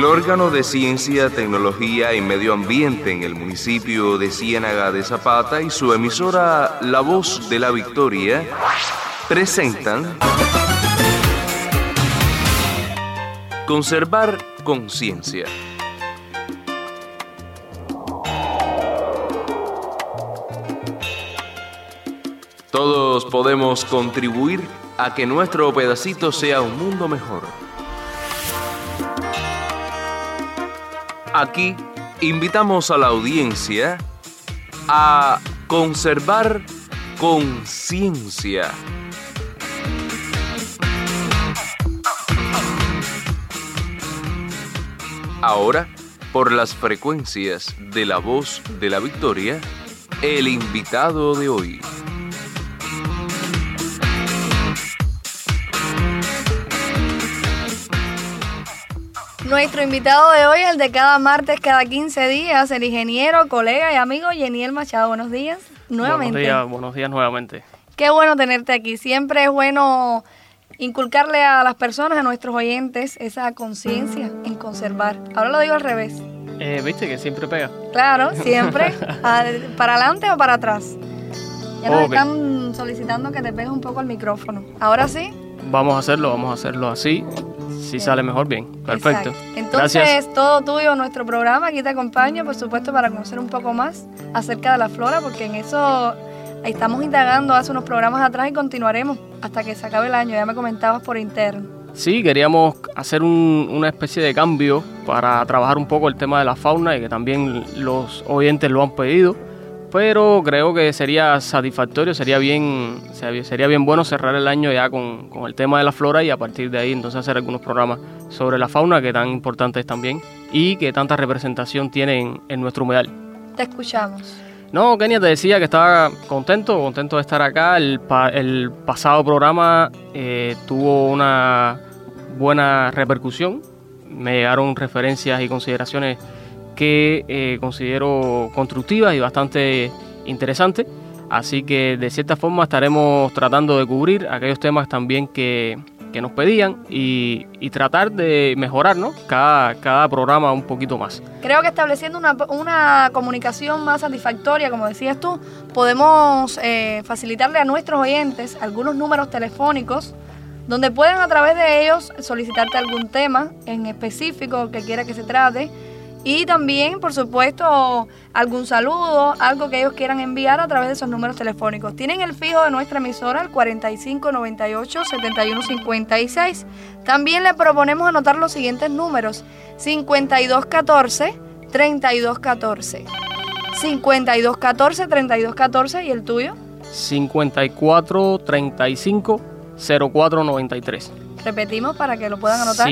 el órgano de Ciencia, Tecnología y Medio Ambiente en el municipio de Ciénaga de Zapata y su emisora La Voz de la Victoria presentan Conservar Conciencia. Todos podemos contribuir a que nuestro pedacito sea un mundo mejor. Aquí invitamos a la audiencia a conservar conciencia. Ahora, por las frecuencias de La Voz de la Victoria, el invitado de hoy. Nuestro invitado de hoy, el de cada martes, cada 15 días, el ingeniero, colega y amigo Yeniel Machado. Buenos días nuevamente. Buenos días nuevamente. Qué bueno tenerte aquí. Siempre es bueno inculcarle a las personas, a nuestros oyentes, esa conciencia en conservar. Ahora lo digo al revés. ¿Viste que siempre pega? Claro, siempre. ¿Para adelante o para atrás? Ya nos están solicitando que te pegues un poco el micrófono. ¿Ahora sí? Vamos a hacerlo así. Si sale mejor, bien. Perfecto. Exacto. Entonces, gracias. Todo tuyo, nuestro programa. Aquí te acompaño, por supuesto, para conocer un poco más acerca de la flora, porque en eso estamos indagando hace unos programas atrás y continuaremos hasta que se acabe el año. Ya me comentabas por interno. Sí, queríamos hacer una especie de cambio para trabajar un poco el tema de la fauna y que también los oyentes lo han pedido. Pero creo que sería satisfactorio, sería bien bueno cerrar el año ya con el tema de la flora y a partir de ahí entonces hacer algunos programas sobre la fauna que tan importante es también y que tanta representación tiene en nuestro humedal. Te escuchamos. No, Kenia, te decía que estaba contento de estar acá. El pasado programa tuvo una buena repercusión. Me llegaron referencias y consideraciones que considero constructivas y bastante interesantes, así que de cierta forma estaremos tratando de cubrir aquellos temas también que nos pedían y tratar de mejorar, ¿no? cada programa un poquito más. Creo que estableciendo una comunicación más satisfactoria, como decías tú, podemos facilitarle a nuestros oyentes algunos números telefónicos donde pueden a través de ellos solicitarte algún tema en específico que quiera que se trate. Y también, por supuesto, algún saludo, algo que ellos quieran enviar a través de esos números telefónicos. Tienen el fijo de nuestra emisora, el 4598-7156. También le proponemos anotar los siguientes números: 5214-3214. 5214-3214, ¿y el tuyo? 5435-0493. Repetimos para que lo puedan anotar.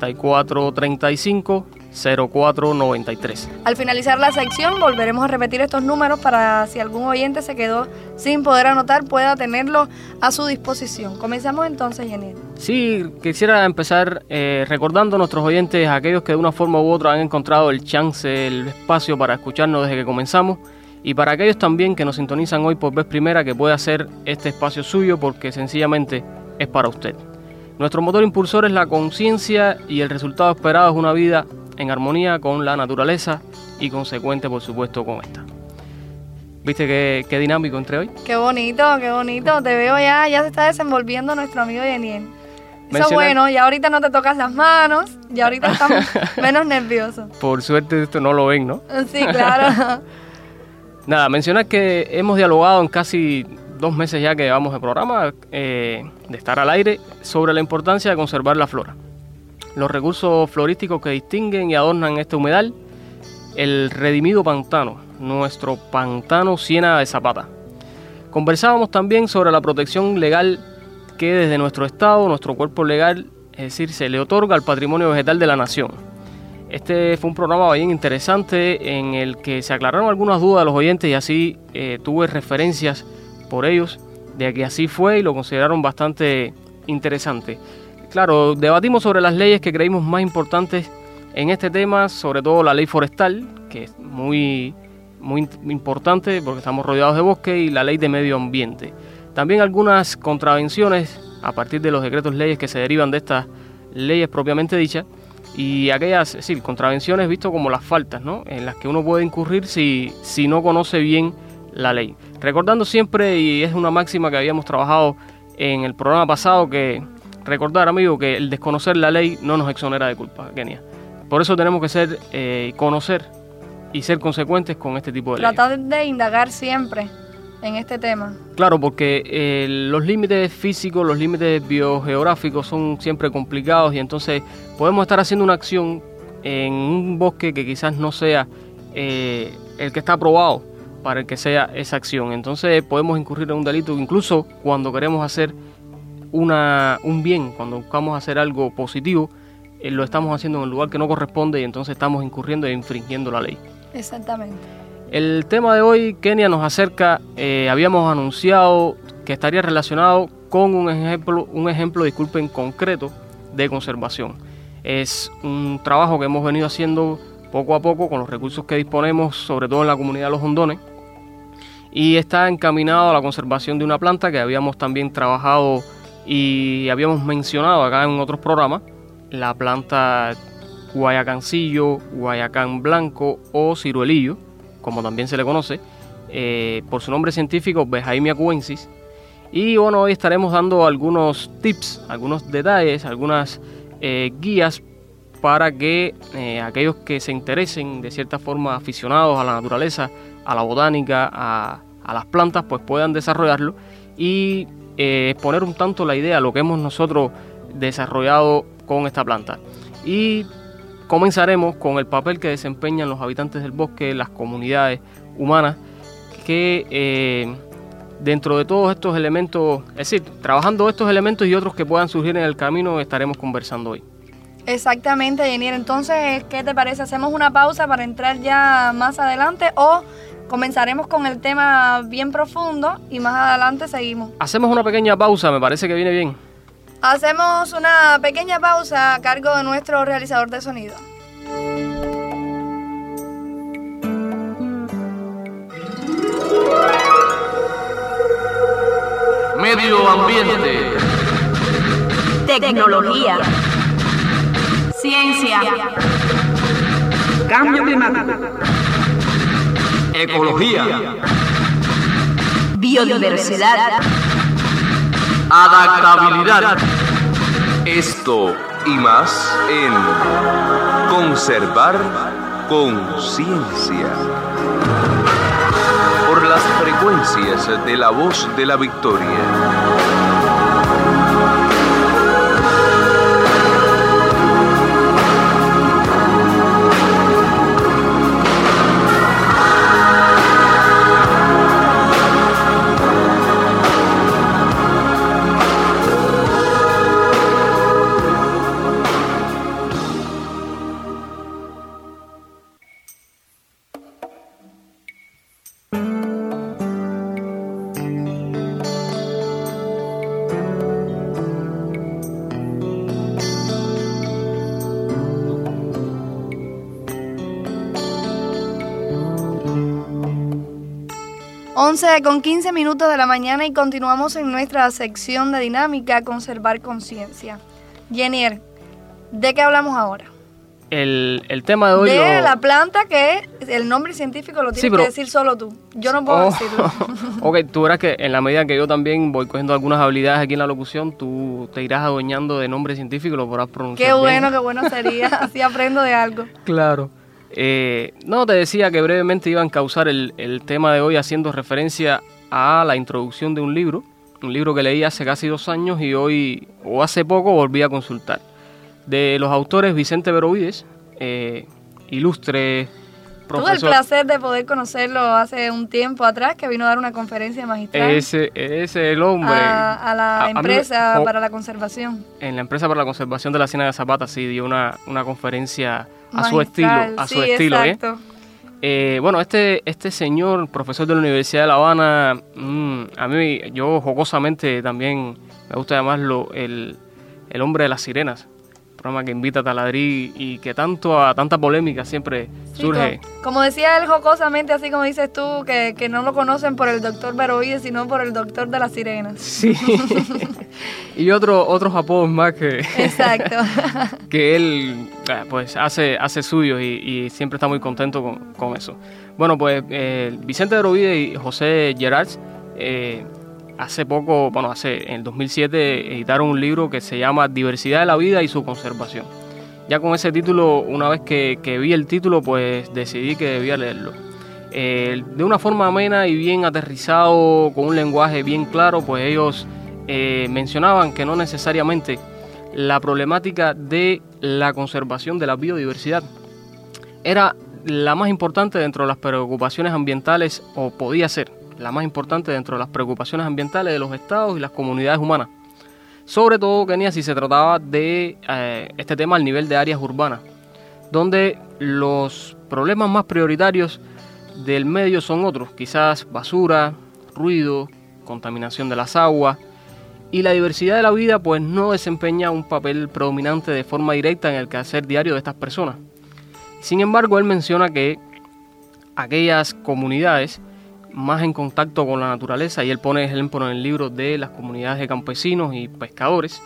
5435-0493. Al finalizar la sección volveremos a repetir estos números para si algún oyente se quedó sin poder anotar pueda tenerlo a su disposición. Comenzamos entonces, Yeniel. Sí, quisiera empezar recordando a nuestros oyentes, aquellos que de una forma u otra han encontrado el chance, el espacio para escucharnos desde que comenzamos, y para aquellos también que nos sintonizan hoy por vez primera, que puede hacer este espacio suyo porque sencillamente es para usted. Nuestro motor impulsor es la conciencia y el resultado esperado es una vida en armonía con la naturaleza y consecuente, por supuesto, con esta. ¿Viste qué dinámico entré hoy? Qué bonito, te veo ya se está desenvolviendo nuestro amigo Yeniel. Eso es bueno, ya ahorita no te tocas las manos, ya ahorita estamos menos nerviosos. Por suerte esto no lo ven, ¿no? Sí, claro. Nada, mencionar que hemos dialogado en casi 2 meses ya que llevamos el programa de estar al aire sobre la importancia de conservar la flora, los recursos florísticos que distinguen y adornan este humedal, el redimido pantano, nuestro pantano Ciénaga de Zapata. Conversábamos también sobre la protección legal que desde nuestro estado, nuestro cuerpo legal, es decir, se le otorga al patrimonio vegetal de la nación. Este fue un programa bien interesante en el que se aclararon algunas dudas de los oyentes y así tuve referencias por ellos de que así fue y lo consideraron bastante interesante. Claro, debatimos sobre las leyes que creímos más importantes en este tema, sobre todo la ley forestal, que es muy importante porque estamos rodeados de bosque, y la ley de medio ambiente. También algunas contravenciones a partir de los decretos leyes que se derivan de estas leyes propiamente dichas, y aquellas, es decir, contravenciones visto como las faltas, ¿no?, en las que uno puede incurrir si no conoce bien la ley. Recordando siempre, y es una máxima que habíamos trabajado en el programa pasado, que recordar, amigo, que el desconocer la ley no nos exonera de culpa, Kenia. Por eso tenemos que conocer y ser consecuentes con este tipo de leyes. Tratar de indagar siempre en este tema. Claro, porque los límites físicos, los límites biogeográficos son siempre complicados, y entonces podemos estar haciendo una acción en un bosque que quizás no sea el que está aprobado para el que sea esa acción. Entonces podemos incurrir en un delito incluso cuando queremos hacer un bien, cuando buscamos hacer algo positivo, lo estamos haciendo en el lugar que no corresponde, y entonces estamos incurriendo e infringiendo la ley. Exactamente. El tema de hoy, Kenia, nos acerca, habíamos anunciado que estaría relacionado con un ejemplo, disculpen, concreto de conservación. Es un trabajo que hemos venido haciendo poco a poco con los recursos que disponemos, sobre todo en la comunidad de Los Hondones, y está encaminado a la conservación de una planta que habíamos también trabajado y habíamos mencionado acá en otros programas, la planta guayacancillo, guayacán blanco o ciruelillo, como también se le conoce, por su nombre científico, Behaimia cubensis. Y bueno, hoy estaremos dando algunos tips, algunos detalles, algunas guías para que aquellos que se interesen, de cierta forma aficionados a la naturaleza, a la botánica, a las plantas, pues puedan desarrollarlo y exponer un tanto la idea, lo que hemos nosotros desarrollado con esta planta. Y comenzaremos con el papel que desempeñan los habitantes del bosque, las comunidades humanas, que dentro de todos estos elementos, es decir, trabajando estos elementos y otros que puedan surgir en el camino, estaremos conversando hoy. Exactamente, Yenier. Entonces, ¿qué te parece? ¿Hacemos una pausa para entrar ya más adelante o comenzaremos con el tema bien profundo y más adelante seguimos? Hacemos una pequeña pausa, me parece que viene bien. Hacemos una pequeña pausa a cargo de nuestro realizador de sonido. Medio ambiente. Tecnología. Ciencia. Cambio climático. Ecología. Biodiversidad. Adaptabilidad. Esto y más en Conservar Conciencia. Por las frecuencias de la Voz de la Victoria. Con 15 minutos de la mañana y continuamos en nuestra sección de dinámica Conservar Conciencia. Yenier, ¿de qué hablamos ahora? El tema de hoy... De la planta, que el nombre científico lo tienes que decir solo tú. Yo no puedo decirlo. Ok, tú verás que en la medida que yo también voy cogiendo algunas habilidades aquí en la locución, tú te irás adueñando de nombre científico y lo podrás pronunciar bien. Qué bueno sería. Así aprendo de algo. Claro. No, te decía que brevemente iba a encauzar el tema de hoy haciendo referencia a la introducción de un libro que leí hace casi 2 años y hoy, o hace poco, volví a consultar. De los autores Vicente Berovides, ilustre profesor. Tuve el placer de poder conocerlo hace un tiempo atrás, que vino a dar una conferencia magistral. Ese es el hombre. A la empresa para la conservación. En la empresa para la conservación de la Ciénaga de Zapata, sí, dio una conferencia a magistral, su estilo. Exacto. Bueno, este señor, profesor de la Universidad de La Habana, a mí, yo jocosamente también me gusta llamarlo el hombre de las sirenas. Por programa que invita a taladrir y que tanta polémica siempre surge. Como decía él jocosamente, así como dices tú, que no lo conocen por el doctor Beroides, sino por el doctor de las sirenas. Sí, y otros apodos más que, exacto. que él pues hace suyo y siempre está muy contento con eso. Bueno, pues Vicente Beroides y José Gerards hace poco, en el 2007 editaron un libro que se llama Diversidad de la vida y su conservación. Ya con ese título, una vez que vi el título, pues decidí que debía leerlo. De una forma amena y bien aterrizado, con un lenguaje bien claro, pues ellos mencionaban que no necesariamente la problemática de la conservación de la biodiversidad era la más importante dentro de las preocupaciones ambientales, o podía ser la más importante dentro de las preocupaciones ambientales de los estados y las comunidades humanas. Sobre todo, Kenia, si se trataba de este tema al nivel de áreas urbanas, donde los problemas más prioritarios del medio son otros, quizás basura, ruido, contaminación de las aguas, y la diversidad de la vida pues no desempeña un papel predominante de forma directa en el quehacer diario de estas personas. Sin embargo, él menciona que aquellas comunidades más en contacto con la naturaleza, y él pone ejemplo en el libro de las comunidades de campesinos y pescadores,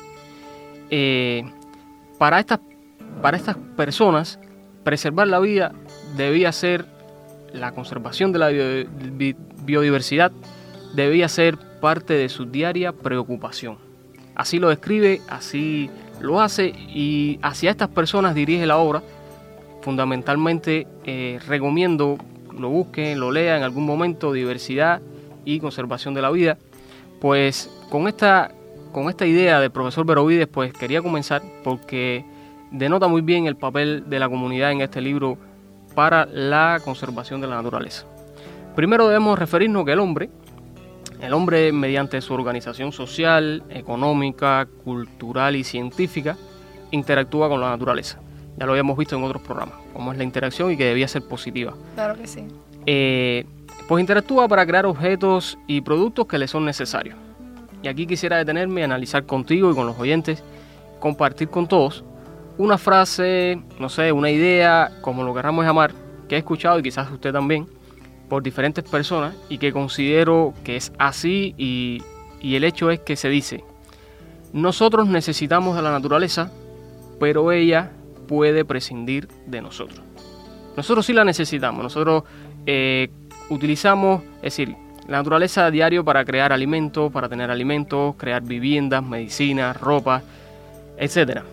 para estas personas preservar la vida debía ser, la conservación de la biodiversidad debía ser parte de su diaria preocupación. Así lo describe, así lo hace, y hacia estas personas dirige la obra. Fundamentalmente recomiendo lo busquen, lo lean en algún momento, Diversidad y Conservación de la Vida. Pues con esta idea del profesor Beroides, pues quería comenzar porque denota muy bien el papel de la comunidad en este libro para la conservación de la naturaleza. Primero debemos referirnos que el hombre mediante su organización social, económica, cultural y científica, interactúa con la naturaleza. Ya lo habíamos visto en otros programas, cómo es la interacción y que debía ser positiva. Claro que sí. Pues interactúa para crear objetos y productos que le son necesarios. Y aquí quisiera detenerme, analizar contigo y con los oyentes, compartir con todos una frase, no sé, una idea, como lo queramos llamar, que he escuchado y quizás usted también, por diferentes personas y que considero que es así, y el hecho es que se dice: nosotros necesitamos de la naturaleza, pero ella puede prescindir de nosotros. Nosotros sí la necesitamos, nosotros utilizamos, es decir, la naturaleza a diario para crear alimentos, para tener alimentos, crear viviendas, medicinas, ropa, etc.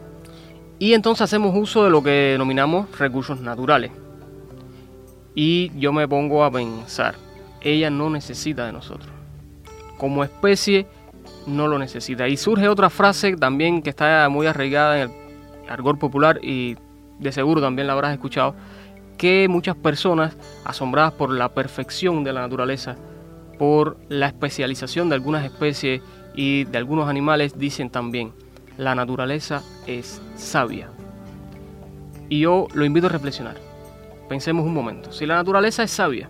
Y entonces hacemos uso de lo que denominamos recursos naturales. Y yo me pongo a pensar, ella no necesita de nosotros. Como especie no lo necesita. Y surge otra frase también que está muy arraigada en el argot popular, y de seguro también la habrás escuchado, que muchas personas, asombradas por la perfección de la naturaleza, por la especialización de algunas especies y de algunos animales, dicen también: la naturaleza es sabia. Y yo lo invito a reflexionar. Pensemos un momento. Si la naturaleza es sabia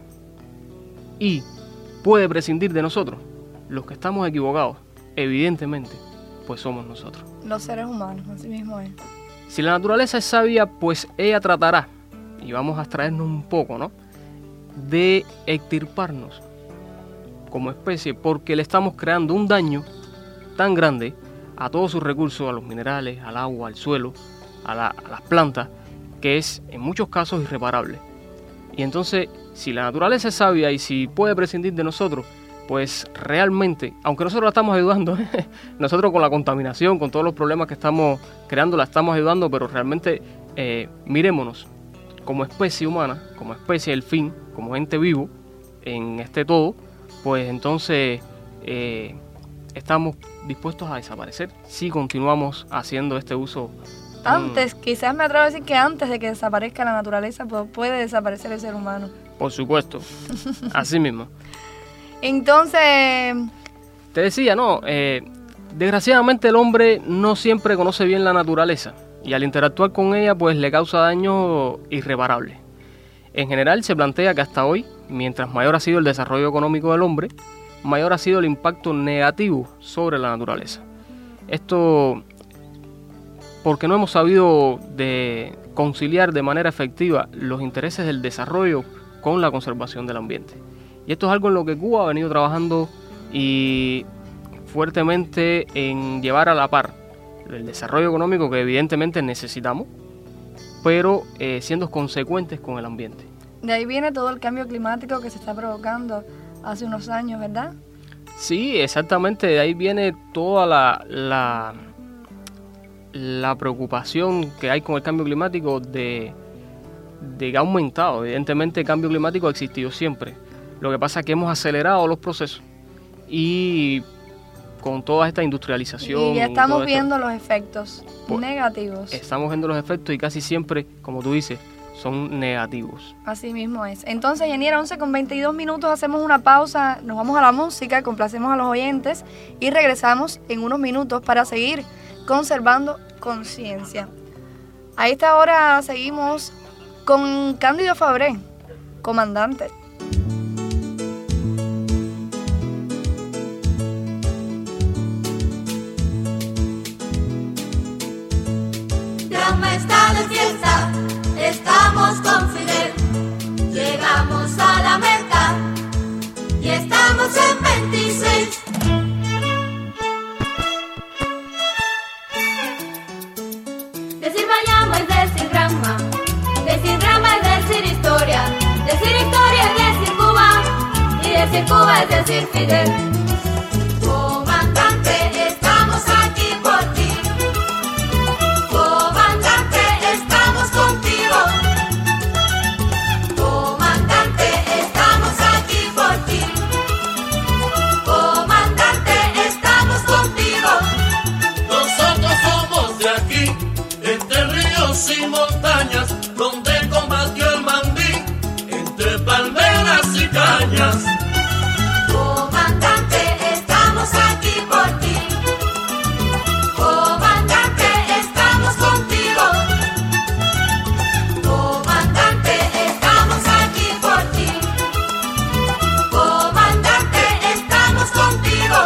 y puede prescindir de nosotros, los que estamos equivocados, evidentemente, pues somos nosotros. Los seres humanos, así mismo es. Si la naturaleza es sabia, pues ella tratará, y vamos a abstraernos un poco, ¿no?, de extirparnos como especie, porque le estamos creando un daño tan grande a todos sus recursos, a los minerales, al agua, al suelo, a las plantas, que es en muchos casos irreparable. Y entonces, si la naturaleza es sabia y si puede prescindir de nosotros, pues realmente, aunque nosotros la estamos ayudando, nosotros con la contaminación, con todos los problemas que estamos creando, la estamos ayudando, pero realmente mirémonos como especie humana, como especie del fin, como ente vivo en este todo, pues entonces estamos dispuestos a desaparecer si continuamos haciendo este uso. Antes, quizás me atrevo a decir que antes de que desaparezca la naturaleza, puede desaparecer el ser humano. Por supuesto, así mismo. Entonces, te decía, no, desgraciadamente el hombre no siempre conoce bien la naturaleza y al interactuar con ella pues le causa daño irreparable. En general se plantea que hasta hoy, mientras mayor ha sido el desarrollo económico del hombre, mayor ha sido el impacto negativo sobre la naturaleza. Esto porque no hemos sabido conciliar de manera efectiva los intereses del desarrollo con la conservación del ambiente. Y esto es algo en lo que Cuba ha venido trabajando y fuertemente en llevar a la par el desarrollo económico que evidentemente necesitamos, pero siendo consecuentes con el ambiente. De ahí viene todo el cambio climático que se está provocando hace unos años, ¿verdad? Sí, exactamente, de ahí viene toda la preocupación que hay con el cambio climático de que ha aumentado. Evidentemente el cambio climático ha existido siempre. Lo que pasa es que hemos acelerado los procesos y con toda esta industrialización... Y ya estamos viendo los efectos negativos. Estamos viendo los efectos y casi siempre, como tú dices, son negativos. Así mismo es. Entonces, Yanier, 11:22, hacemos una pausa, nos vamos a la música, complacemos a los oyentes y regresamos en unos minutos para seguir conservando conciencia. A esta hora seguimos con Cándido Fabré, Comandante. Drama está de fiesta, estamos con Fidel, llegamos a la meta y estamos en 26. Decir Bayamo es decir drama es decir historia es decir Cuba y decir Cuba es decir Fidel. Comandante, estamos aquí por ti. Comandante, estamos contigo. Comandante, estamos aquí por ti. Comandante, estamos contigo. Nosotros somos de aquí, entre ríos y montañas, donde combatió el Mambí, entre palmeras y cañas. Comandante, estamos aquí por ti. Comandante, estamos contigo. Comandante, estamos aquí por ti. Comandante, estamos contigo.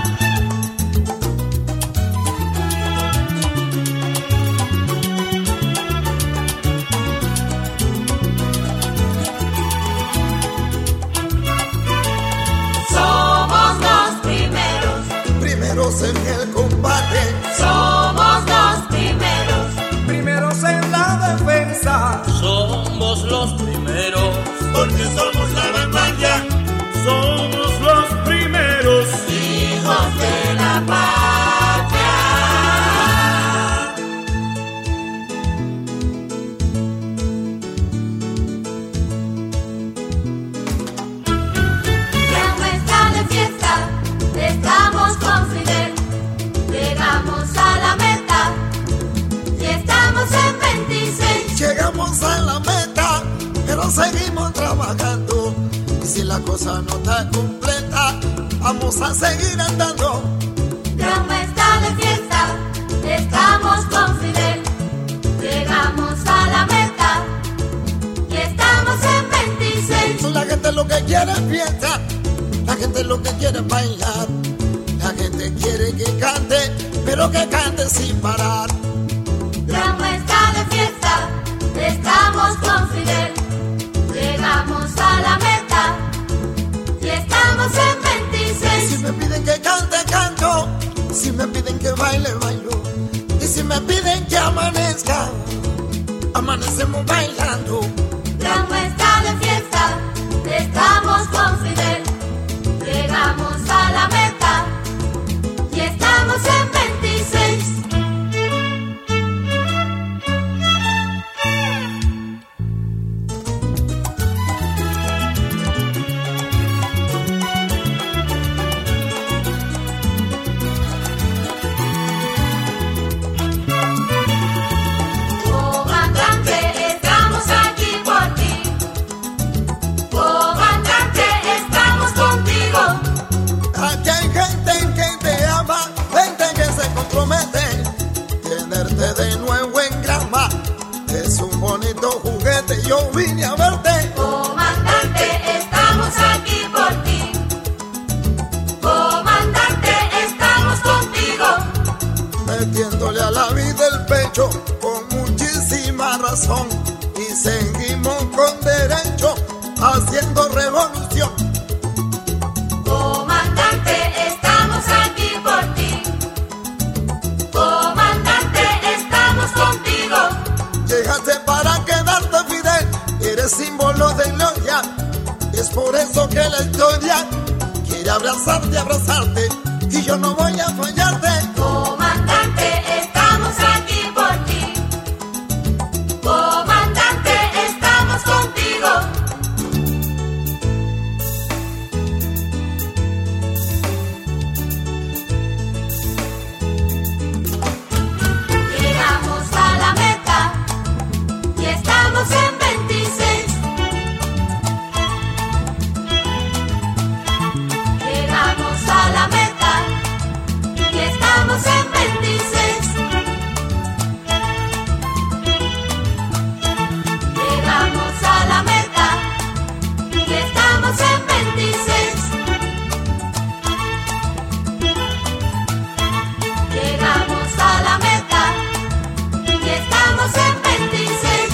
Somos los primeros en el combate, somos los primeros en la defensa, Somos los primeros, porque somos la vanguardia. Somos los primeros, hijos de la patria. La muestra de fiesta, estamos con Fidel, llegamos a la meta y estamos en 26. llegamos a la meta, pero seguimos trabajando. Y si la cosa no está completa, vamos a seguir andando. Gran muestra de fiesta, estamos con Fidel, llegamos a la meta y estamos en 26. La gente lo que quiere es fiesta, la gente lo que quiere es bailar, la gente quiere que cante, pero que cante sin parar. Gran muestra de fiesta, estamos con Fidel, llegamos a la meta y estamos en 26. Si me piden que cante, canto, si me piden que baile, bailo, y si me piden que amanezca, amanecemos bailando. Gran muestra de fiesta, estamos con Fidel, llegamos a la meta y estamos en 26. Comandante, estamos aquí metiéndole a la vida el pecho con muchísima razón. Y seguimos con derecho, haciendo revolución. Comandante, estamos aquí por ti. Comandante, estamos contigo. Llegaste para quedarte, Fidel, eres símbolo de gloria. Es por eso que la historia quiere abrazarte, abrazarte, y yo no voy a fallarte. Comandante, estamos aquí por ti. Comandante, estamos contigo. Llegamos a la meta y estamos en 26. Llegamos a la meta y estamos en 26. Llegamos a la meta y estamos en 26. Llegamos a la meta y estamos en 26.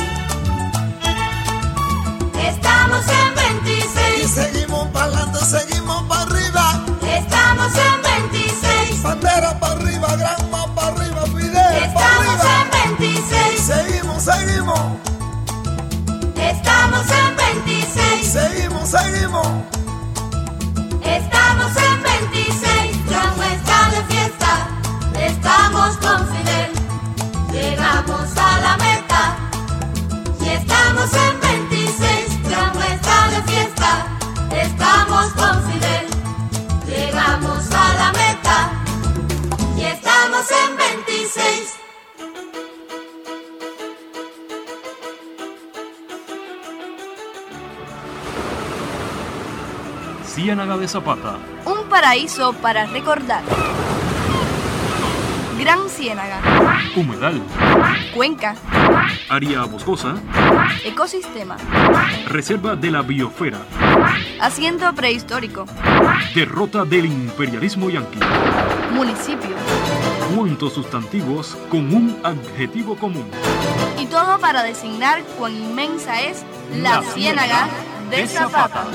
Estamos en 26. Y seguimos para adelante, seguimos para arriba. Estamos en 26. Bandera para arriba, Granma para arriba, Fidel para Estamos arriba. en 26. Seguimos, seguimos, Estamos en 26. seguimos, seguimos. Estamos en 26. Granma está de fiesta. Estamos con Fidel. Llegamos a la meta y estamos en 26. Granma está de fiesta. Estamos con Fidel. Llegamos a la meta y estamos en 26. Ciénaga de Zapata, Un paraíso para recordar. Gran Ciénaga, humedal, cuenca, área boscosa, ecosistema, reserva de la biosfera, asiento prehistórico, derrota del imperialismo yanqui. municipio. ¿Cuántos sustantivos con un adjetivo común? Y todo para designar cuán inmensa es la Ciénaga de Zapata.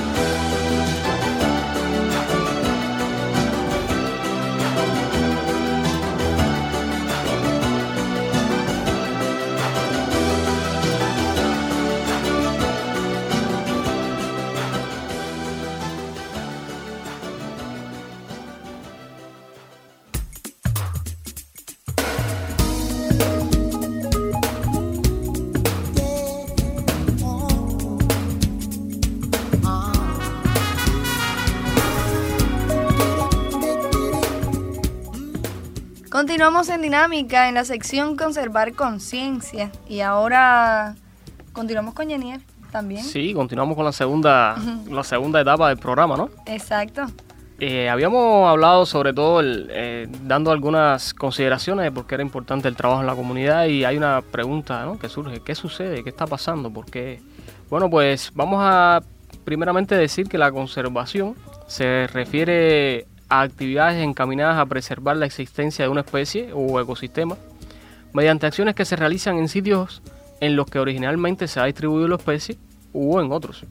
Continuamos en Dinámica en la sección Conservar Conciencia y ahora continuamos con Yenier también. Sí, continuamos con la segunda etapa del programa, ¿no? Exacto. Habíamos hablado sobre todo dando algunas consideraciones de por qué era importante el trabajo en la comunidad y hay una pregunta, ¿no?, que surge. ¿Qué sucede? ¿Qué está pasando? ¿Por qué? Bueno, pues vamos a primeramente decir que la conservación se refiere a actividades encaminadas a preservar la existencia de una especie o ecosistema mediante acciones que se realizan en sitios en los que originalmente se ha distribuido la especie u en otros.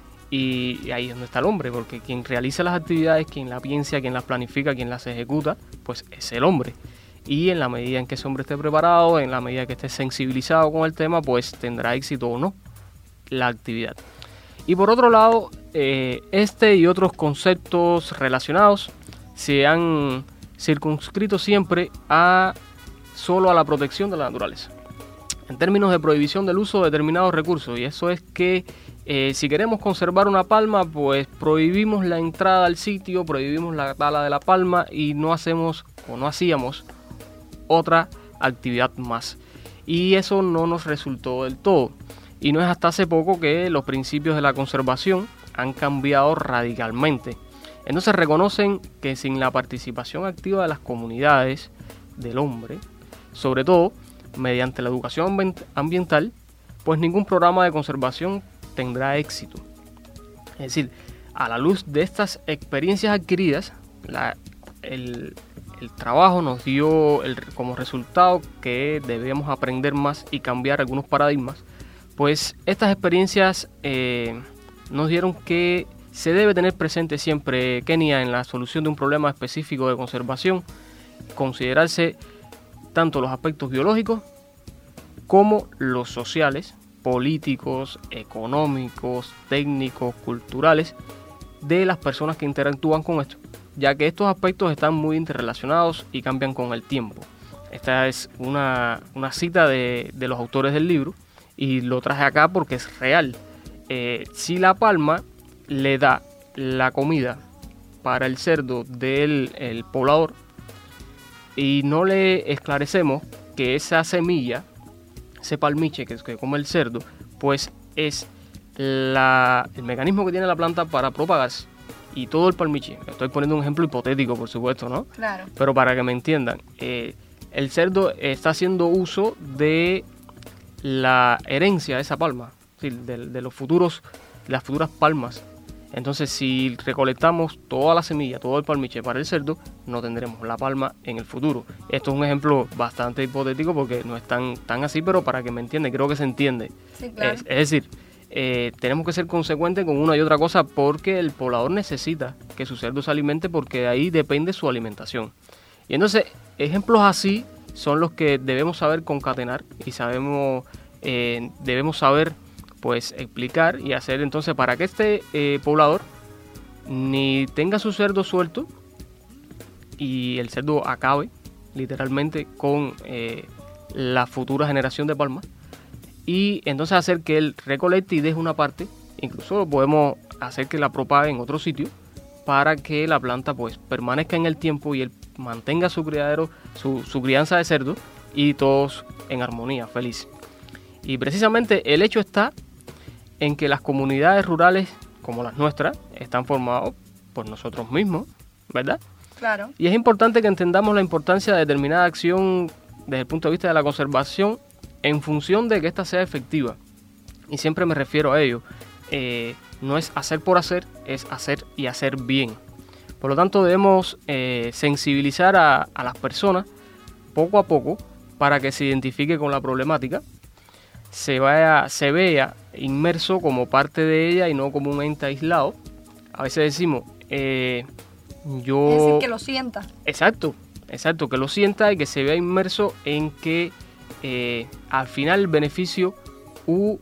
Y ahí es donde está el hombre, porque quien realiza las actividades, quien la piensa, quien las planifica, quien las ejecuta, pues es el hombre. Y en la medida en que ese hombre esté preparado, en la medida que esté sensibilizado con el tema, pues tendrá éxito o no la actividad. Y por otro lado, este y otros conceptos relacionados se han circunscrito siempre solo a la protección de la naturaleza, en términos de prohibición del uso de determinados recursos. Y eso es que si queremos conservar una palma, pues prohibimos la entrada al sitio, prohibimos la tala de la palma y no hacemos o no hacíamos otra actividad más. Y eso no nos resultó del todo. Y no es hasta hace poco que los principios de la conservación han cambiado radicalmente. Entonces reconocen que sin la participación activa de las comunidades, del hombre, sobre todo mediante la educación ambiental, pues ningún programa de conservación tendrá éxito. Es decir, a la luz de estas experiencias adquiridas, el el trabajo nos dio como resultado que debemos aprender más y cambiar algunos paradigmas, pues estas experiencias nos dieron que se debe tener presente siempre, Kenia, en la solución de un problema específico de conservación, considerarse tanto los aspectos biológicos como los sociales, políticos, económicos, técnicos, culturales, de las personas que interactúan con esto, ya que estos aspectos están muy interrelacionados y cambian con el tiempo. Esta es una cita de los autores del libro y lo traje acá porque es real. Si la palma le da la comida para el cerdo del poblador y no le esclarecemos que esa semilla, ese palmiche que come el cerdo, pues es el mecanismo que tiene la planta para propagarse, y todo el palmiche, estoy poniendo un ejemplo hipotético por supuesto, ¿no? Claro. Pero para que me entiendan, el cerdo está haciendo uso de la herencia de esa palma, ¿sí? de las futuras palmas. Entonces, si recolectamos toda la semilla, todo el palmiche para el cerdo, no tendremos la palma en el futuro. Esto es un ejemplo bastante hipotético porque no es tan así, pero para que me entiendan, creo que se entiende. Sí, claro. Es decir, tenemos que ser consecuentes con una y otra cosa porque el poblador necesita que su cerdo se alimente, porque de ahí depende su alimentación. Y entonces, ejemplos así son los que debemos saber concatenar y debemos saber pues explicar y hacer entonces para que este poblador ni tenga su cerdo suelto y el cerdo acabe literalmente con la futura generación de palmas, y entonces hacer que él recolecte y deje una parte, incluso podemos hacer que la propague en otro sitio para que la planta pues permanezca en el tiempo y él mantenga su criadero, su crianza de cerdo, y todos en armonía, feliz. Y precisamente el hecho está en que las comunidades rurales como las nuestras están formadas por nosotros mismos, ¿verdad? Claro. Y es importante que entendamos la importancia de determinada acción desde el punto de vista de la conservación en función de que ésta sea efectiva. Y siempre me refiero a ello. No es hacer por hacer, es hacer y hacer bien. Por lo tanto, debemos sensibilizar a las personas poco a poco para que se identifique con la problemática, se vea inmerso como parte de ella y no como un ente aislado. A veces decimos, Es decir, que lo sienta. Exacto, que lo sienta y que se vea inmerso en que al final el beneficio o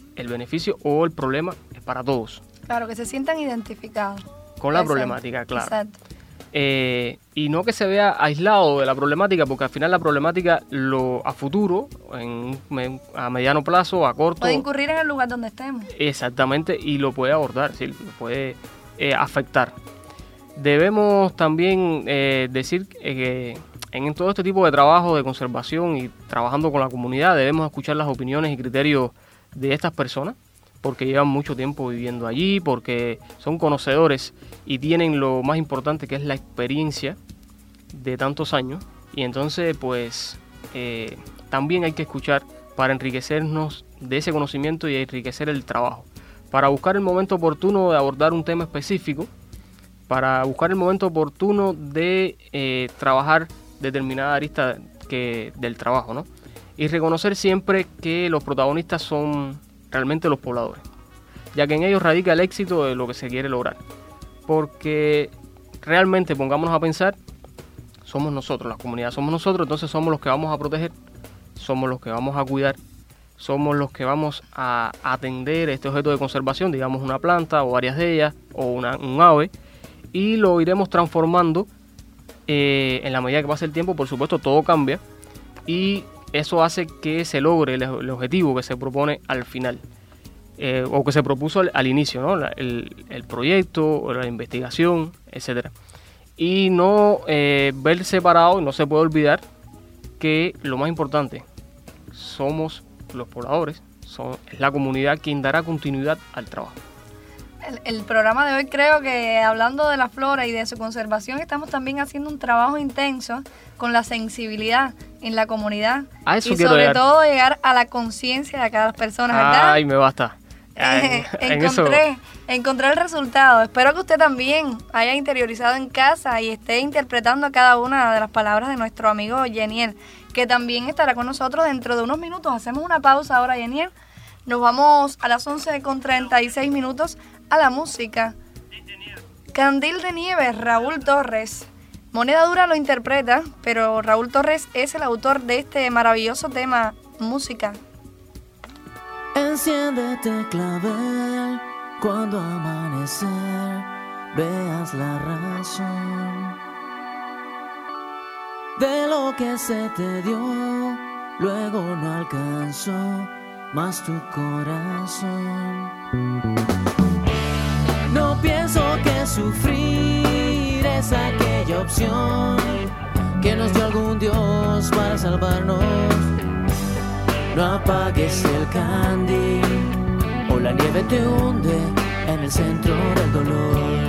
el problema es para todos. Claro, que se sientan identificados Con la problemática, claro. Exacto. Y no que se vea aislado de la problemática, porque al final la problemática a futuro, a mediano plazo, a corto... Puede incurrir en el lugar donde estemos. Exactamente, y lo puede abordar, sí, lo puede afectar. Debemos también decir que en todo este tipo de trabajo de conservación y trabajando con la comunidad debemos escuchar las opiniones y criterios de estas personas, porque llevan mucho tiempo viviendo allí, porque son conocedores y tienen lo más importante, que es la experiencia de tantos años. Y entonces pues también hay que escuchar para enriquecernos de ese conocimiento y enriquecer el trabajo, para buscar el momento oportuno de abordar un tema específico, para buscar el momento oportuno de trabajar determinada arista del trabajo, ¿no? Y reconocer siempre que los protagonistas son realmente los pobladores, ya que en ellos radica el éxito de lo que se quiere lograr. Porque realmente, pongámonos a pensar, somos nosotros, las comunidades somos nosotros, entonces somos los que vamos a proteger, somos los que vamos a cuidar, somos los que vamos a atender este objeto de conservación, digamos una planta o varias de ellas, o un ave, y lo iremos transformando en la medida que pase el tiempo. Por supuesto, todo cambia y eso hace que se logre el objetivo que se propone al final, o que se propuso al inicio, ¿no? El proyecto o la investigación, etcétera. Y no ver separado, no se puede olvidar que lo más importante somos los pobladores, es la comunidad quien dará continuidad al trabajo. El programa de hoy, creo que hablando de la flora y de su conservación, estamos también haciendo un trabajo intenso con la sensibilidad en la comunidad y sobre todo llegar a la conciencia de cada persona, ¿verdad? Ay, me basta. Encontré el resultado. Espero que usted también haya interiorizado en casa y esté interpretando cada una de las palabras de nuestro amigo Yeniel, que también estará con nosotros dentro de unos minutos. Hacemos una pausa ahora, Yeniel. Nos vamos a las 11:36 a la música. Candil de Nieve, Raúl Torres. Moneda Dura lo interpreta, pero Raúl Torres es el autor de este maravilloso tema, Música. Enciéndete, clavel, cuando amanecer veas la razón de lo que se te dio, luego no alcanzó más tu corazón. No pienso que sufrir es aquella opción que nos dio algún Dios para salvarnos. No apagues el candil o la nieve te hunde en el centro del dolor.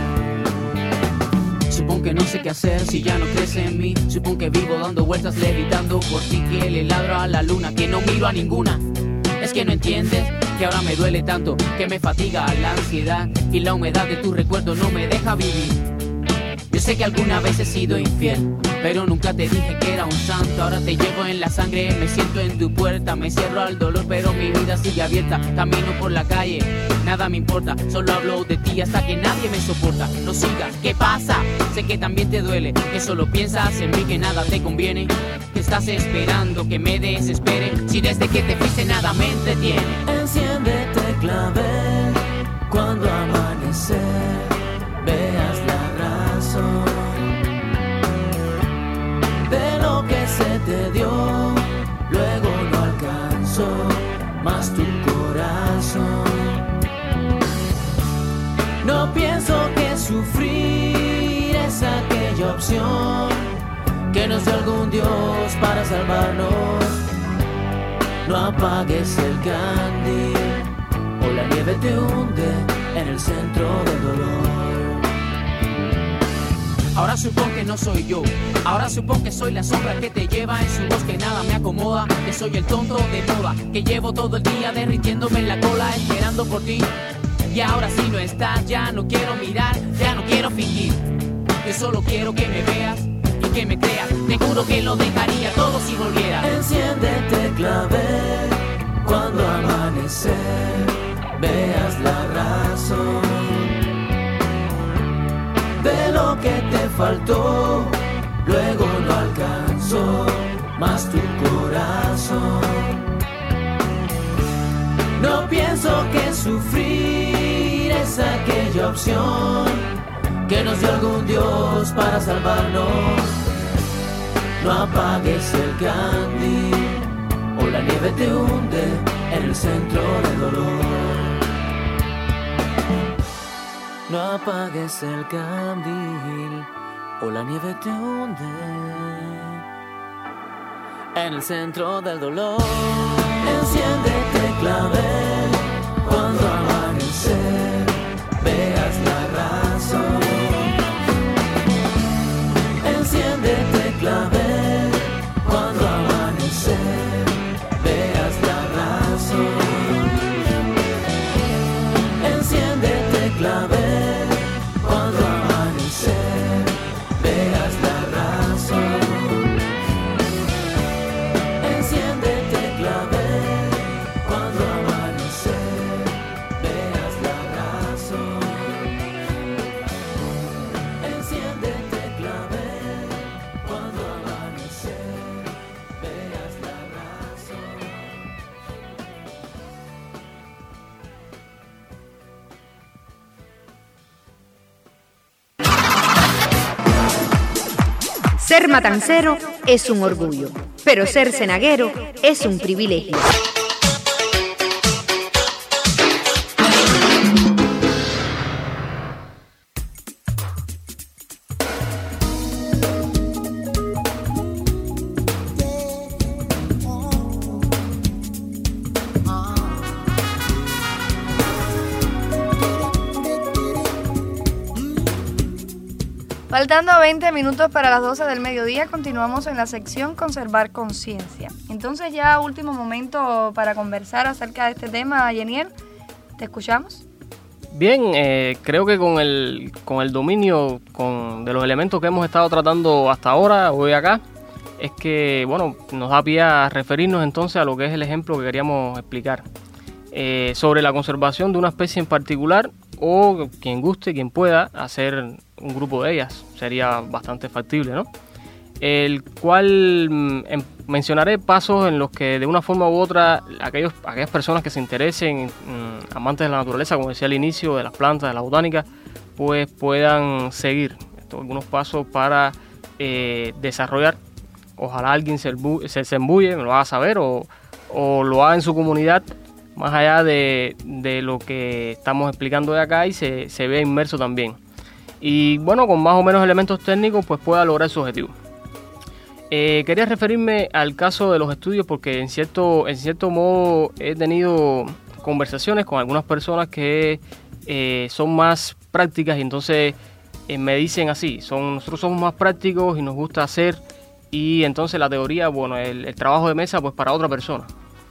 Supongo que no sé qué hacer si ya no crees en mí. Supongo que vivo dando vueltas levitando por ti, que le ladro a la luna, que no miro a ninguna. Es que no entiendes que ahora me duele tanto, que me fatiga la ansiedad y la humedad de tu recuerdo no me deja vivir. Yo sé que alguna vez he sido infiel, pero nunca te dije que era un santo. Ahora te llevo en la sangre, me siento en tu puerta. Me cierro al dolor, pero mi vida sigue abierta. Camino por la calle, nada me importa. Solo hablo de ti hasta que nadie me soporta. No sigas, ¿qué pasa? Sé que también te duele, que solo piensas en mí, que nada te conviene. Que estás esperando que me desespere, si desde que te fuiste nada me entretiene. Enciéndete, clavel, cuando amanecer veas la razón de lo que se te dio, luego no alcanzó más tu corazón. No pienso que sufrir es aquella opción que nos dio algún Dios para salvarnos. No apagues el candil o la nieve te hunde en el centro del dolor. Ahora supongo que no soy yo, ahora supongo que soy la sombra que te lleva en su voz, que nada me acomoda, que soy el tonto de moda, que llevo todo el día derritiéndome en la cola esperando por ti. Y ahora si no estás, ya no quiero mirar, ya no quiero fingir. Yo solo quiero que me veas y que me creas, te juro que lo dejaría todo si volviera. Enciéndete, clavel, cuando amanecer veas la razón de lo que te faltó, luego no alcanzó más tu corazón. No pienso que sufrir es aquella opción que nos dio algún Dios para salvarnos. No apagues el candil o la nieve te hunde en el centro del dolor. No apagues el candil o la nieve te hunde en el centro del dolor. Enciéndete, clavel, cuando amanecer veas la razón. Enciéndete, clavel, cuando amanecer veas la razón. Enciéndete, clavel, ser matancero es un orgullo, pero ser cenaguero es un privilegio. Faltando 20 minutos para las 12 del mediodía, continuamos en la sección Conservar Conciencia. Entonces ya último momento para conversar acerca de este tema, Yeniel. Te escuchamos. Bien, creo que con el dominio de los elementos que hemos estado tratando hasta ahora, hoy acá, es que, bueno, nos da pie a referirnos entonces a lo que es el ejemplo que queríamos explicar. Sobre la conservación de una especie en particular, o quien guste, quien pueda, hacer un grupo de ellas. Sería bastante factible, ¿no? El cual mencionaré pasos en los que de una forma u otra aquellas personas que se interesen, amantes de la naturaleza, como decía al inicio, de las plantas, de la botánica, pues puedan seguir algunos pasos para desarrollar. Ojalá alguien se embulle, me lo haga saber o lo haga en su comunidad, más allá de lo que estamos explicando de acá, y se vea inmerso también. Y bueno, con más o menos elementos técnicos, pues pueda lograr su objetivo. Quería referirme al caso de los estudios porque en cierto modo he tenido conversaciones con algunas personas que son más prácticas, y entonces me dicen así: nosotros somos más prácticos y nos gusta hacer, y entonces la teoría, bueno, el trabajo de mesa pues para otra persona.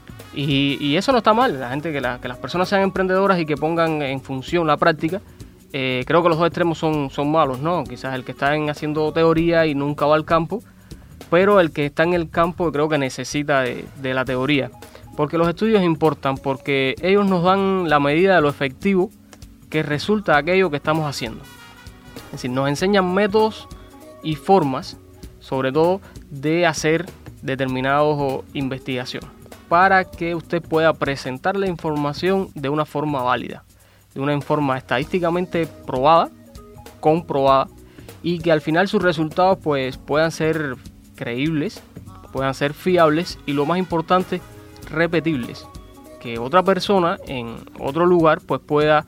Y eso no está mal, la gente que las personas sean emprendedoras y que pongan en función la práctica. Creo que los dos extremos son malos, ¿no? Quizás el que está haciendo teoría y nunca va al campo, pero el que está en el campo creo que necesita de la teoría, porque los estudios importan, porque ellos nos dan la medida de lo efectivo que resulta aquello que estamos haciendo. Es decir, nos enseñan métodos y formas, sobre todo, de hacer determinados investigación, para que usted pueda presentar la información de una forma válida, de una forma estadísticamente probada, comprobada, y que al final sus resultados pues puedan ser creíbles, puedan ser fiables y, lo más importante, repetibles, que otra persona en otro lugar pues pueda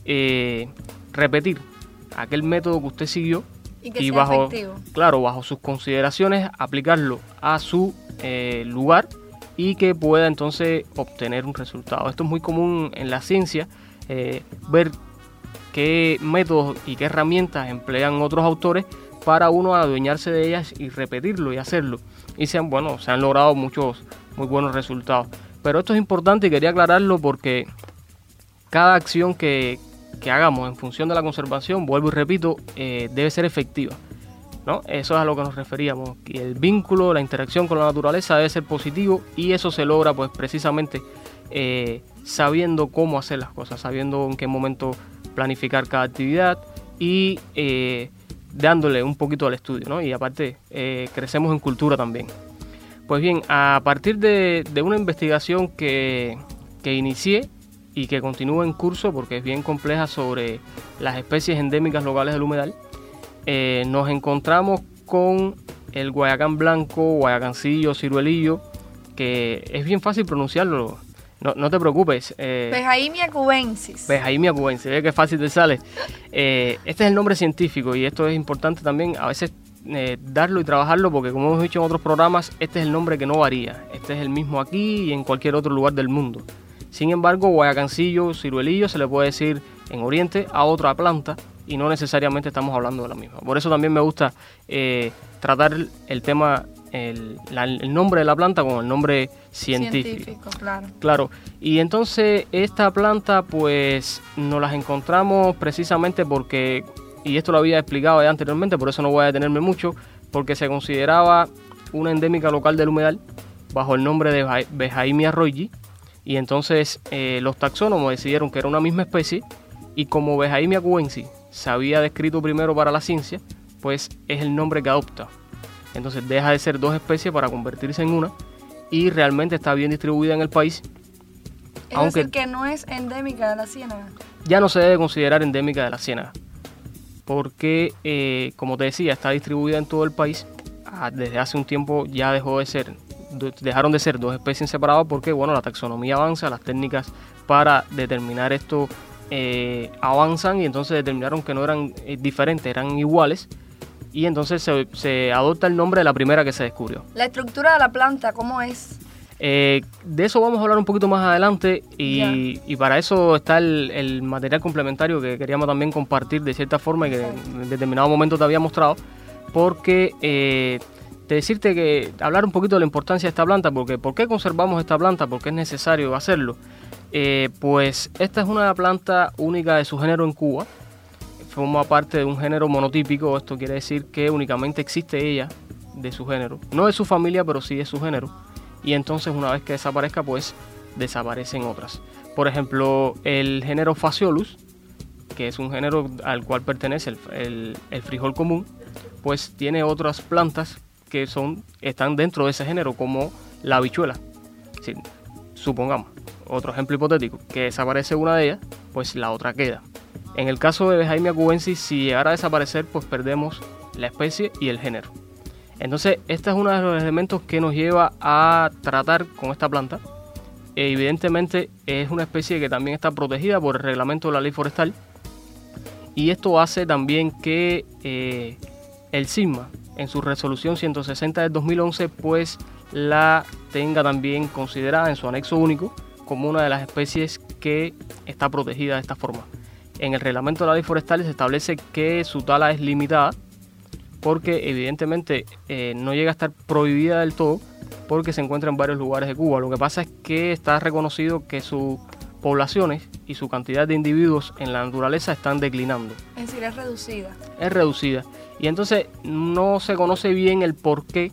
repetir aquel método que usted siguió y que sea efectivo. Claro, bajo sus consideraciones, aplicarlo a su lugar y que pueda entonces obtener un resultado. Esto es muy común en la ciencia, ver qué métodos y qué herramientas emplean otros autores para uno adueñarse de ellas y repetirlo y hacerlo. Y se han logrado muchos muy buenos resultados. Pero esto es importante y quería aclararlo porque cada acción que hagamos en función de la conservación, vuelvo y repito, debe ser efectiva, ¿no? Eso es a lo que nos referíamos. Y el vínculo, la interacción con la naturaleza debe ser positivo, y eso se logra pues precisamente sabiendo cómo hacer las cosas, sabiendo en qué momento planificar cada actividad y dándole un poquito al estudio, ¿no? Y aparte crecemos en cultura también. Pues bien, a partir de una investigación que inicié y que continúa en curso porque es bien compleja, sobre las especies endémicas locales del humedal, nos encontramos con el guayacán blanco, guayacancillo, ciruelillo, que es bien fácil pronunciarlo, no te preocupes. Behaimia cubensis. Behaimia cubensis, ve que fácil te sale. Este es el nombre científico, y esto es importante también a veces darlo y trabajarlo, porque como hemos dicho en otros programas, este es el nombre que no varía. Este es el mismo aquí y en cualquier otro lugar del mundo. Sin embargo, guayacancillo, ciruelillo se le puede decir en Oriente a otra planta, y no necesariamente estamos hablando de la misma. Por eso también me gusta tratar el tema, el nombre de la planta con el nombre científico. Claro. Y entonces esta planta pues nos las encontramos precisamente porque, y esto lo había explicado ya anteriormente, por eso no voy a detenerme mucho, porque se consideraba una endémica local del humedal bajo el nombre de Behaimia royi, y entonces los taxónomos decidieron que era una misma especie, y como Behaimia cubensis se había descrito primero para la ciencia, pues es el nombre que adopta. Entonces deja de ser dos especies para convertirse en una, y realmente está bien distribuida en el país. Es decir, que no es endémica de la ciénaga. Ya no se debe considerar endémica de la ciénaga, porque como te decía, está distribuida en todo el país. Desde hace un tiempo ya dejaron de ser dos especies separadas, porque bueno, la taxonomía avanza, las técnicas para determinar esto avanzan, y entonces determinaron que no eran diferentes, eran iguales, y entonces se adopta el nombre de la primera que se descubrió. La estructura de la planta, ¿cómo es? De eso vamos a hablar un poquito más adelante, y para eso está el material complementario que queríamos también compartir de cierta forma, y que en determinado momento te había mostrado, porque decirte que hablar un poquito de la importancia de esta planta, porque ¿por qué conservamos esta planta? ¿Por qué es necesario hacerlo? Pues esta es una planta única de su género en Cuba. Forma parte de un género monotípico. Esto quiere decir que únicamente existe ella de su género. No de su familia, pero sí de su género. Y entonces una vez que desaparezca, pues desaparecen otras. Por ejemplo, el género Phaseolus, que es un género al cual pertenece el frijol común, pues tiene otras plantas que están dentro de ese género, como la habichuela. Sí, supongamos, otro ejemplo hipotético, que desaparece una de ellas, pues la otra queda. En el caso de Behaimia cubensis, si llegara a desaparecer, pues perdemos la especie y el género. Entonces, este es uno de los elementos que nos lleva a tratar con esta planta. Evidentemente, es una especie que también está protegida por el reglamento de la ley forestal. Y esto hace también que el CISMA, en su resolución 160 del 2011, pues la tenga también considerada en su anexo único como una de las especies que está protegida de esta forma. En el reglamento de la ley forestal se establece que su tala es limitada, porque evidentemente no llega a estar prohibida del todo, porque se encuentra en varios lugares de Cuba. Lo que pasa es que está reconocido que sus poblaciones y su cantidad de individuos en la naturaleza están declinando. Es decir, es reducida. Es reducida. Y entonces no se conoce bien el por qué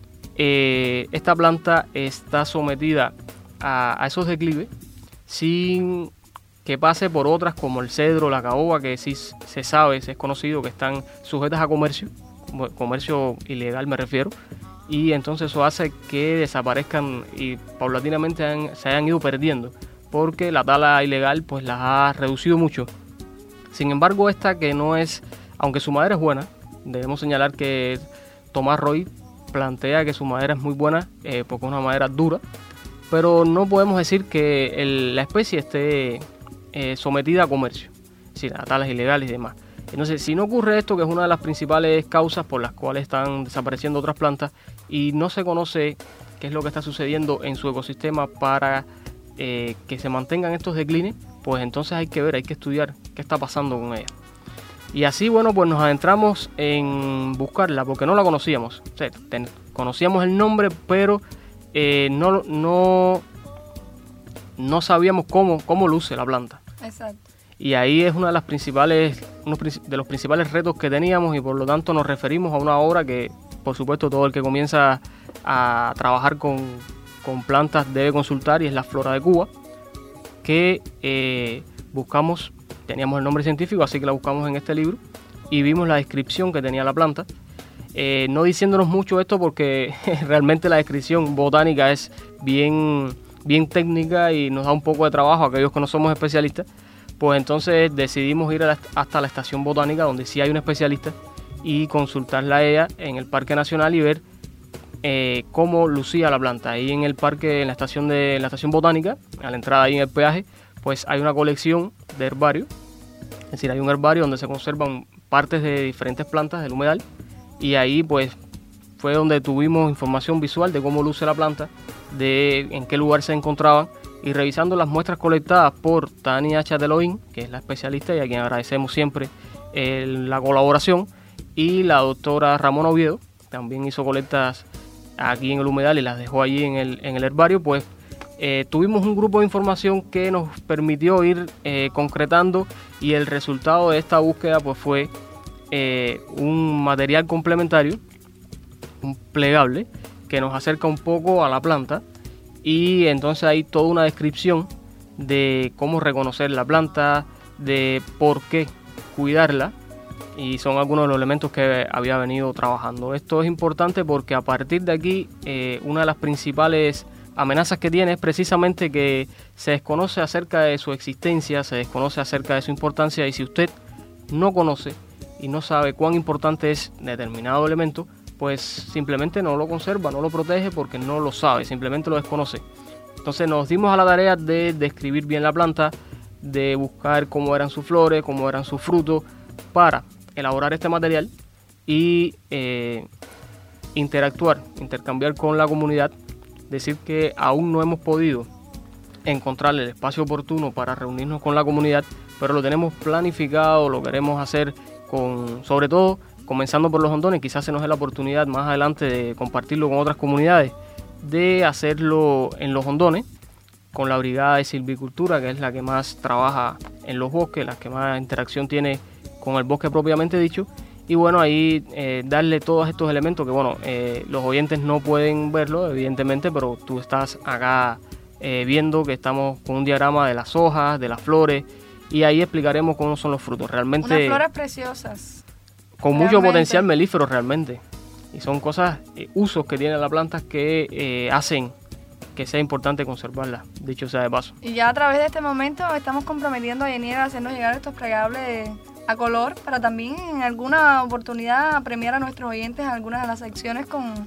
esta planta está sometida a esos declives sin que pase por otras como el cedro, la caoba, que sí se sabe, se es conocido que están sujetas a comercio ilegal me refiero, y entonces eso hace que desaparezcan y paulatinamente se hayan ido perdiendo, porque la tala ilegal pues las ha reducido mucho. Sin embargo, esta que no es, aunque su madera es buena, debemos señalar que Tomás Roy plantea que su madera es muy buena porque es una madera dura, pero no podemos decir que la especie esté sometida a comercio, es decir, a talas ilegales y demás. Entonces, si no ocurre esto, que es una de las principales causas por las cuales están desapareciendo otras plantas, y no se conoce qué es lo que está sucediendo en su ecosistema para que se mantengan estos declines, pues entonces hay que ver, hay que estudiar qué está pasando con ella. Y así, bueno, pues nos adentramos en buscarla, porque no la conocíamos. O sea, conocíamos el nombre, pero no sabíamos cómo luce la planta. Exacto. Y ahí es uno de los principales retos que teníamos, y por lo tanto nos referimos a una obra que, por supuesto, todo el que comienza a trabajar con plantas debe consultar, y es la Flora de Cuba, que buscamos, teníamos el nombre científico, así que la buscamos en este libro, y vimos la descripción que tenía la planta, no diciéndonos mucho esto porque realmente la descripción botánica es bien técnica y nos da un poco de trabajo a aquellos que no somos especialistas. Pues entonces decidimos ir hasta la estación botánica, donde sí hay un especialista, y consultarla a ella en el Parque Nacional y ver cómo lucía la planta. Ahí en el parque, en la estación botánica, a la entrada ahí en el peaje, pues hay una colección de herbario. Es decir, hay un herbario donde se conservan partes de diferentes plantas del humedal, y ahí pues fue donde tuvimos información visual de cómo luce la planta, de en qué lugar se encontraban, y revisando las muestras colectadas por Tania Chateloin, que es la especialista y a quien agradecemos siempre la colaboración, y la doctora Ramona Oviedo, también hizo colectas aquí en el humedal y las dejó allí en el herbario, pues tuvimos un grupo de información que nos permitió ir concretando, y el resultado de esta búsqueda pues fue un material complementario, un plegable, que nos acerca un poco a la planta, y entonces hay toda una descripción de cómo reconocer la planta, de por qué cuidarla, y son algunos de los elementos que había venido trabajando. Esto es importante porque a partir de aquí una de las principales amenazas que tiene es precisamente que se desconoce acerca de su existencia, se desconoce acerca de su importancia, y si usted no conoce y no sabe cuán importante es determinado elemento, pues simplemente no lo conserva, no lo protege porque no lo sabe, simplemente lo desconoce. Entonces nos dimos a la tarea de describir bien la planta, de buscar cómo eran sus flores, cómo eran sus frutos, para elaborar este material y intercambiar con la comunidad. Decir que aún no hemos podido encontrar el espacio oportuno para reunirnos con la comunidad, pero lo tenemos planificado, lo queremos hacer sobre todo comenzando por los hondones. Quizás se nos dé la oportunidad más adelante de compartirlo con otras comunidades, de hacerlo en los hondones, con la brigada de silvicultura, que es la que más trabaja en los bosques, la que más interacción tiene con el bosque propiamente dicho. Y bueno, ahí darle todos estos elementos que bueno, los oyentes no pueden verlo evidentemente, pero tú estás acá viendo que estamos con un diagrama de las hojas, de las flores, y ahí explicaremos cómo son los frutos. Realmente unas flores preciosas. Con mucho potencial melífero realmente. Y son cosas, usos que tiene la planta que hacen que sea importante conservarla, dicho sea de paso. Y ya a través de este momento estamos comprometiendo a Yenier a hacernos llegar estos plegables a color para también en alguna oportunidad premiar a nuestros oyentes en algunas de las secciones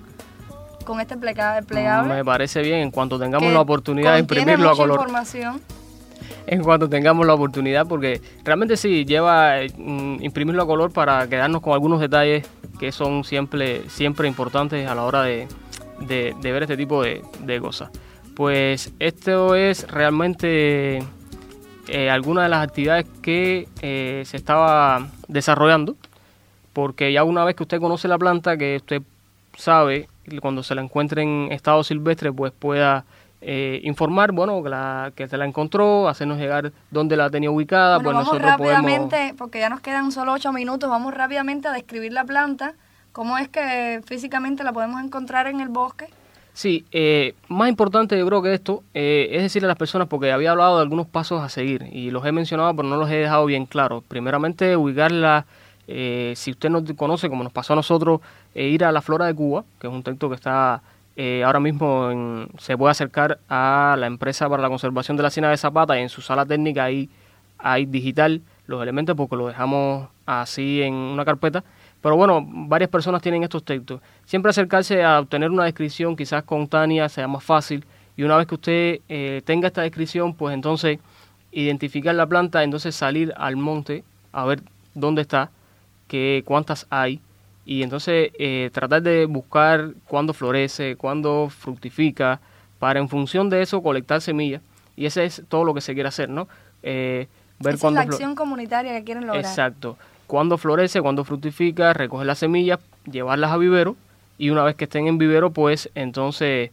con este plegable. Me parece bien, en cuanto tengamos la oportunidad de imprimirlo a color. Información. En cuanto tengamos la oportunidad, porque realmente sí, lleva imprimirlo a color para quedarnos con algunos detalles que son siempre importantes a la hora de ver este tipo de cosas. Pues esto es realmente alguna de las actividades que se estaba desarrollando, porque ya una vez que usted conoce la planta, que usted sabe cuando se la encuentre en estado silvestre, pues pueda informar, bueno, que se la encontró, hacernos llegar dónde la tenía ubicada. Bueno, pues vamos nosotros rápidamente, podemos... porque ya nos quedan solo 8 minutos, vamos rápidamente a describir la planta, cómo es que físicamente la podemos encontrar en el bosque. Sí, más importante yo creo que esto es decirle a las personas, porque había hablado de algunos pasos a seguir y los he mencionado pero no los he dejado bien claros. Primeramente ubicarla, si usted no conoce, como nos pasó a nosotros, ir a la Flora de Cuba, que es un texto que está ahora mismo se puede acercar a la empresa para la conservación de la Ciénaga de Zapata, y en su sala técnica ahí hay digital los elementos porque lo dejamos así en una carpeta. Pero bueno, varias personas tienen estos textos. Siempre acercarse a obtener una descripción, quizás con Tania sea más fácil. Y una vez que usted tenga esta descripción, pues entonces identificar la planta, entonces salir al monte a ver dónde está, cuántas hay. Y entonces tratar de buscar cuándo florece, cuándo fructifica, para en función de eso colectar semillas. Y ese es todo lo que se quiere hacer, ¿no? Ver esa es la acción comunitaria que quieren lograr. Exacto. Cuando florece, cuando fructifica, recoger las semillas, llevarlas a vivero, y una vez que estén en vivero, pues entonces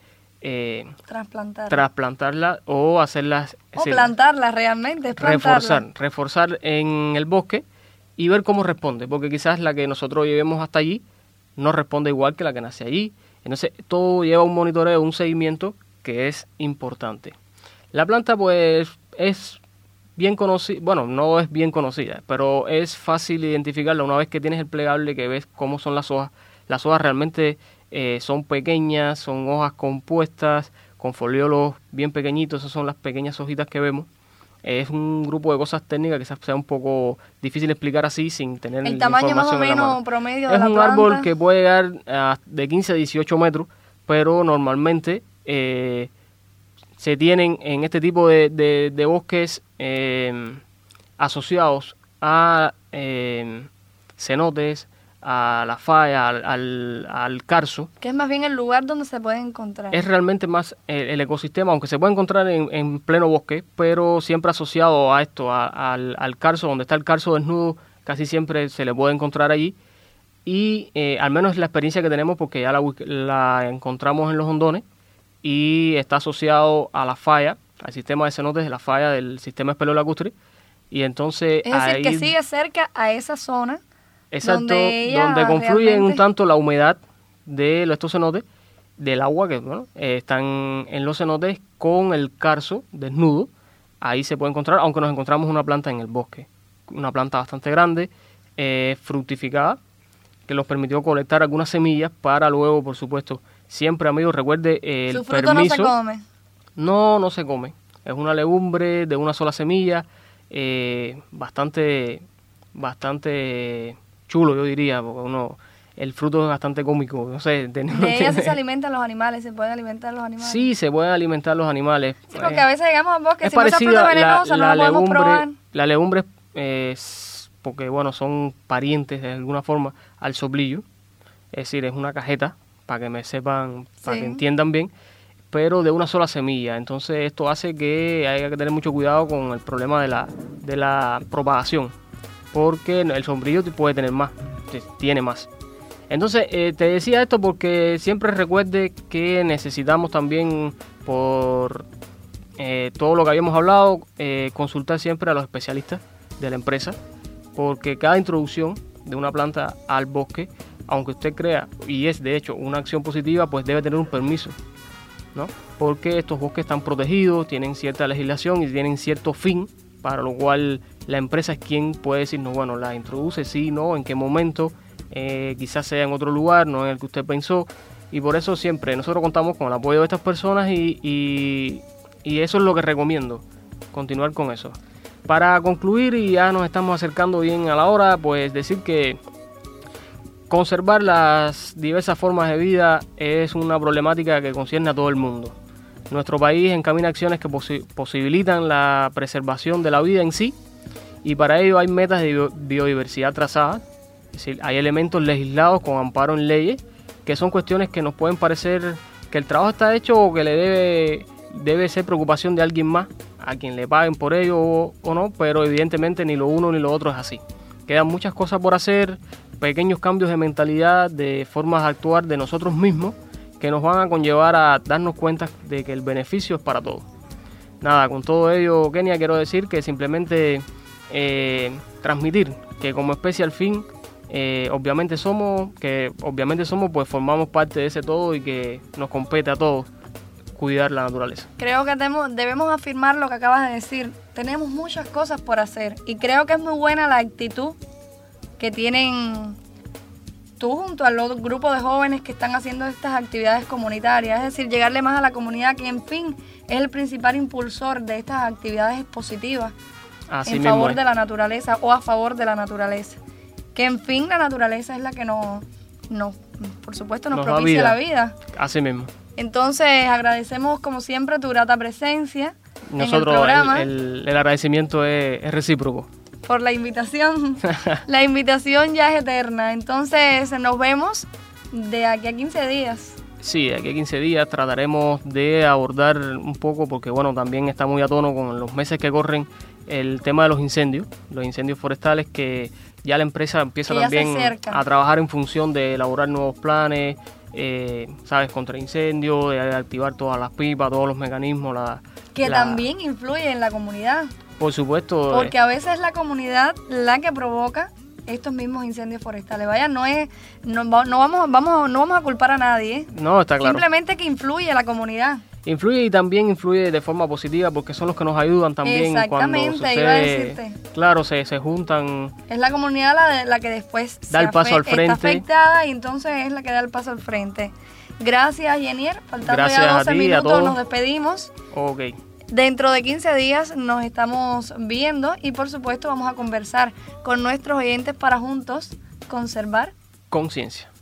trasplantarlas o hacerlas... O plantarlas realmente, reforzar en el bosque y ver cómo responde, porque quizás la que nosotros llevemos hasta allí no responde igual que la que nace allí. Entonces todo lleva un monitoreo, un seguimiento que es importante. La planta pues es bien conocida, bueno, no es bien conocida, pero es fácil identificarla una vez que tienes el plegable, que ves cómo son las hojas. Las hojas realmente son pequeñas, son hojas compuestas, con foliolos bien pequeñitos, esas son las pequeñas hojitas que vemos. Es un grupo de cosas técnicas que quizás sea un poco difícil explicar así sin tener el tamaño más o menos promedio de la planta. Es un árbol que puede llegar de 15 a 18 metros, pero normalmente se tienen en este tipo de bosques asociados a cenotes, a la falla, al carso. Que es más bien el lugar donde se puede encontrar. Es realmente más el ecosistema, aunque se puede encontrar en pleno bosque, pero siempre asociado a esto, al carso, donde está el carso desnudo, casi siempre se le puede encontrar allí. Y al menos es la experiencia que tenemos, porque ya la encontramos en los hondones, y está asociado a la falla, al sistema de cenotes de la falla del sistema espeleolacustre. Y entonces es decir, que sigue cerca a esa zona. Exacto, donde confluye un tanto la humedad de estos cenotes, del agua que bueno, están en los cenotes con el carso desnudo. Ahí se puede encontrar, aunque nos encontramos una planta en el bosque, una planta bastante grande, fructificada, que nos permitió colectar algunas semillas para luego, por supuesto, siempre, amigos, recuerde el ¿Su fruto permiso. no se come? No se come. Es una legumbre de una sola semilla, bastante chulo, yo diría, porque el fruto es bastante cómico, no sé. ¿De ella se alimentan los animales? ¿Se pueden alimentar los animales? Sí, se pueden alimentar los animales. Sí, porque a veces llegamos al bosque, es si no esa fruta venenosa no la podemos probar. La legumbre es porque, bueno, son parientes de alguna forma al soplillo, es decir, es una cajeta, para que me sepan, para que entiendan bien, pero de una sola semilla. Entonces esto hace que haya que tener mucho cuidado con el problema de la propagación, porque el sombrillo puede tener más, tiene más. Entonces te decía esto porque siempre recuerde que necesitamos también, por todo lo que habíamos hablado, consultar siempre a los especialistas de la empresa, porque cada introducción de una planta al bosque, aunque usted crea, y es de hecho una acción positiva, pues debe tener un permiso, ¿no? Porque estos bosques están protegidos, tienen cierta legislación y tienen cierto fin, para lo cual la empresa es quien puede decirnos, bueno, la introduce, sí, no, en qué momento, quizás sea en otro lugar, no en el que usted pensó, y por eso siempre nosotros contamos con el apoyo de estas personas y eso es lo que recomiendo, continuar con eso. Para concluir, y ya nos estamos acercando bien a la hora, pues decir que conservar las diversas formas de vida es una problemática que concierne a todo el mundo. Nuestro país encamina acciones que posibilitan la preservación de la vida en sí, y para ello hay metas de biodiversidad trazadas, es decir, hay elementos legislados con amparo en leyes, que son cuestiones que nos pueden parecer que el trabajo está hecho o que le debe ser preocupación de alguien más, a quien le paguen por ello o no, pero evidentemente ni lo uno ni lo otro es así. Quedan muchas cosas por hacer, pequeños cambios de mentalidad, de formas de actuar de nosotros mismos, que nos van a conllevar a darnos cuenta de que el beneficio es para todos. Nada, con todo ello, Kenia, quiero decir que simplemente transmitir que como especie al fin, obviamente somos, pues formamos parte de ese todo y que nos compete a todos cuidar la naturaleza. Creo que debemos afirmar lo que acabas de decir. Tenemos muchas cosas por hacer y creo que es muy buena la actitud que tienen tú junto al otro grupo de jóvenes que están haciendo estas actividades comunitarias, es decir, llegarle más a la comunidad, que en fin es el principal impulsor de estas actividades positivas en favor de la naturaleza o a favor de la naturaleza. Que en fin la naturaleza es la que por supuesto nos propicia la vida. Así mismo. Entonces agradecemos como siempre tu grata presencia en el programa. programa. El agradecimiento es recíproco. Por la invitación. La invitación ya es eterna. Entonces nos vemos de aquí a 15 días. Sí, de aquí a 15 días trataremos de abordar un poco, porque bueno, también está muy a tono con los meses que corren, el tema de los incendios forestales, que ya la empresa empieza también a trabajar en función de elaborar nuevos planes, contra incendios, de activar todas las pipas, todos los mecanismos. También influye en la comunidad. Por supuesto. Porque a veces es la comunidad la que provoca estos mismos incendios forestales. Vaya, no vamos a culpar a nadie. No, está claro. Simplemente que influye la comunidad. Influye y también influye de forma positiva, porque son los que nos ayudan también. Exactamente, cuando sucede, iba a decirte. Claro, se juntan. Es la comunidad la que después da el paso al frente. Está afectada y entonces es la que da el paso al frente. Gracias, Yenier. Faltando Gracias ya 12 a ti, minutos, nos despedimos. Ok. Dentro de 15 días nos estamos viendo y por supuesto vamos a conversar con nuestros oyentes para juntos conservar conciencia.